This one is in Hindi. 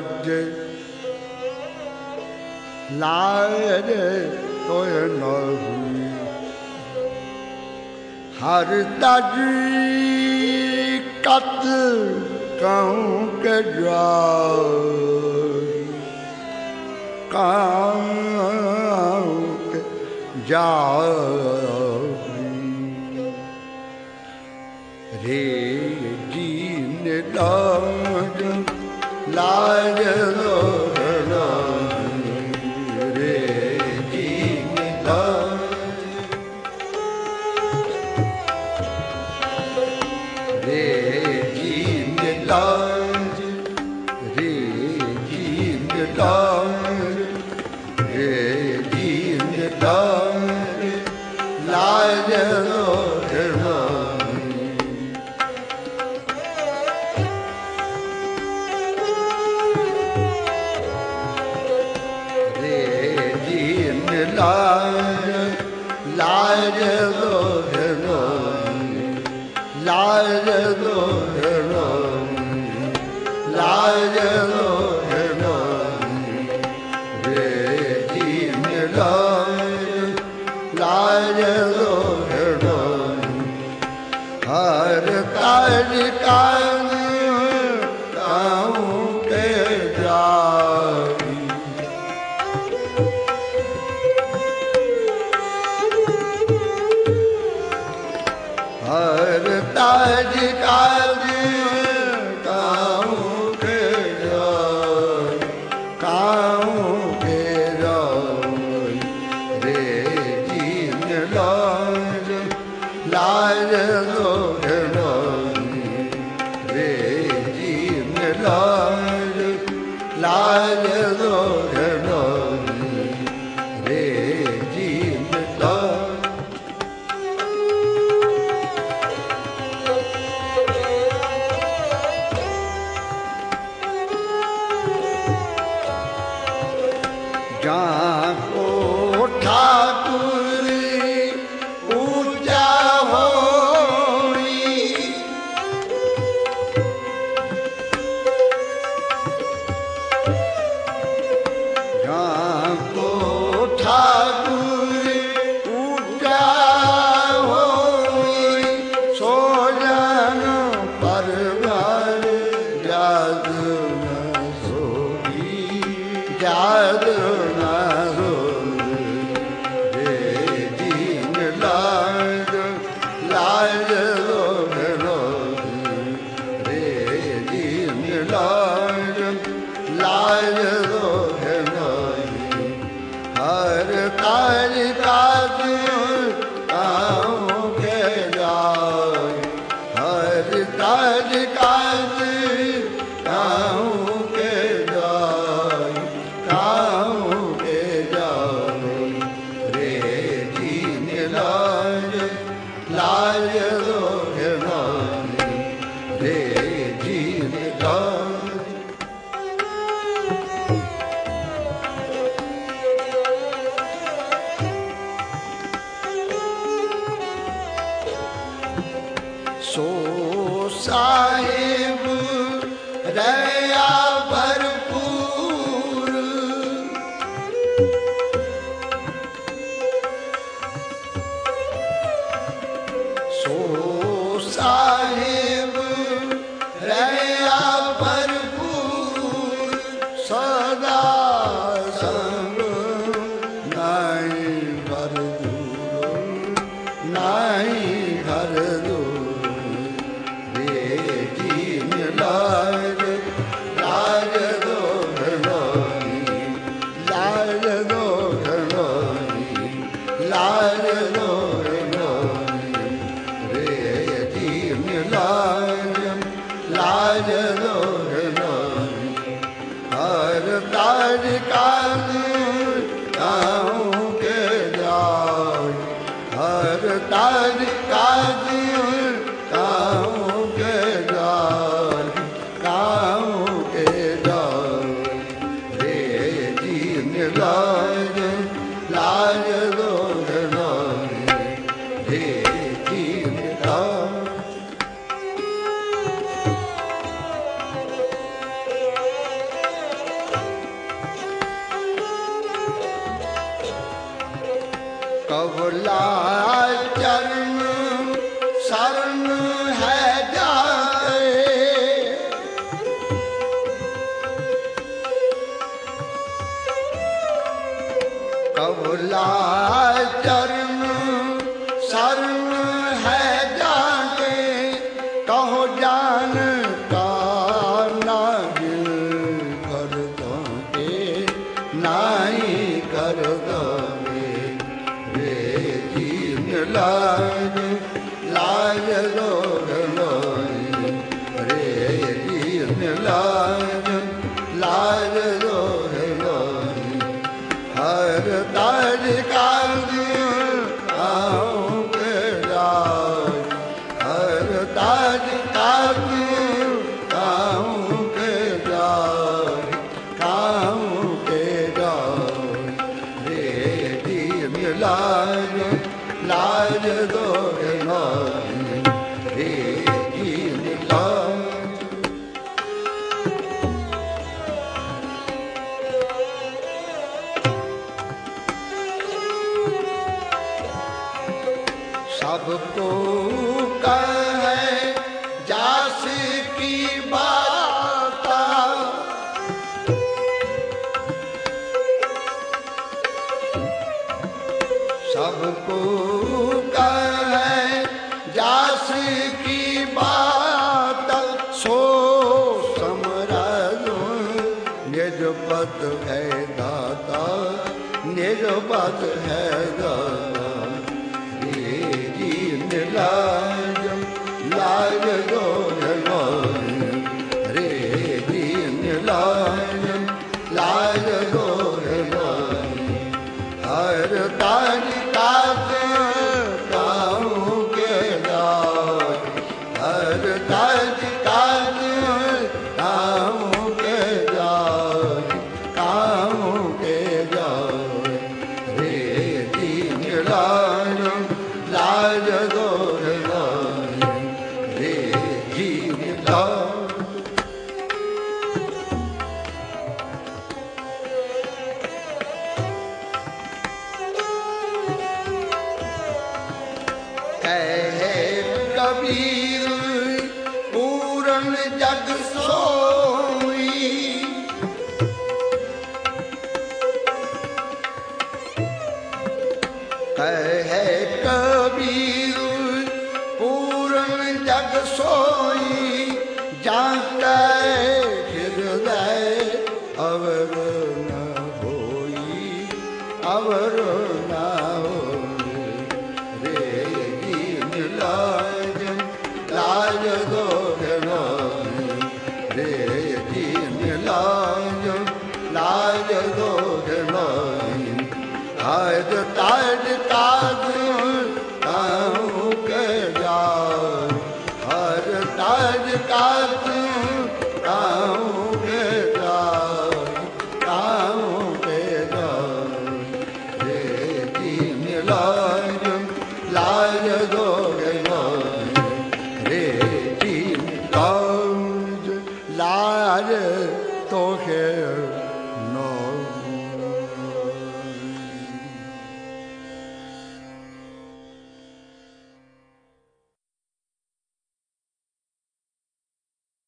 बजे लाए तो न हुई हर तजी कत कहूँ के जाओ कहूँ के जाओ रे जीन लाज लाज रे जीन लाज रे जीन लाज रे जीन लाज रे जीन लाज लाज लाज दो लाज दो लाज दो रे जीन लाज दो हर काज काज कहूँ के जाई हर ताज काज कहूँ के जाय कहूँ के जाय रे जीन लाज लाज दो रे जीन लाज लाज दो रे जीन लाज जाको ठाकुर पूजा होई जाको ठाकुर पूजा होई सो जन परवार जाद न सोई जाद हर काज काज कहूँ के जाय हर काज काज कहूँ के जाय कहूँ के जाय रे जीन लाज लाज दो रे जीन लाज सो साहिब रया भरपूर सो साहिब रया भरपूर सदा संग नहीं घर दूर नहीं घर दूर लाज लाज दो लाज दो लाज दो रे जीन लाज लाज दो हर काज काज कहूँ के जाय हर काज काज कहूँ के जाय कहूँ के जाय रे जीन लाज लाज दो रे जीन लाज कबला चरण शरण है जाके, कबला चरण शरण है जाके, कहो जान का नागिन कर दोगे नाई कर दोगे, रे दीन लाज लाज लोग लोई, रे दीन लाज लाज लोग लोई, हर ताज काज आऊं के जाय, हर ताज काज आऊं के जाय, आऊं के जाय, रे दीन लाज लाज दोगे नाई, रे दीन लाज। सबको कहे जास की बात, सबको कहे जास की बात, सो समराजो निज पद है दाता, निज पद है दाता, लाज लाज दोग लोई, रे दीन लाज लाज दोग लोई, हर ताज काज काऊं के जाय, हर ताज काज काऊं के जाय, काऊं के जाय, रे दीन लाज लाज दोग लोई, रे दीन लाज। कहे कबीर पूरन जग सोई, कहे कबीर पूरन जग सोई, जाके हृदय अवर न होई, अवर न होई, रे दीन लाज लाज दोग लोई, रे दीन लाज लाज दोग लोई, हर ताज काज